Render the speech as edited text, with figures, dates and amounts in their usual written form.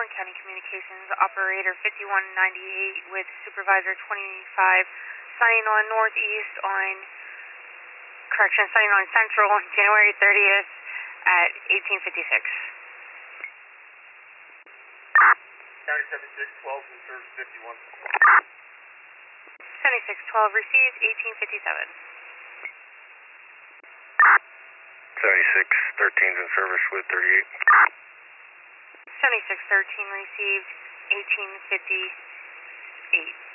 Warren County Communications, Operator 5198 with Supervisor 25, signing on Northeast signing on Central, January 30th at 1856. County 7612 in service 51. 7612 received, 1857. 7613 is in service with 38. 7613 received, 1858.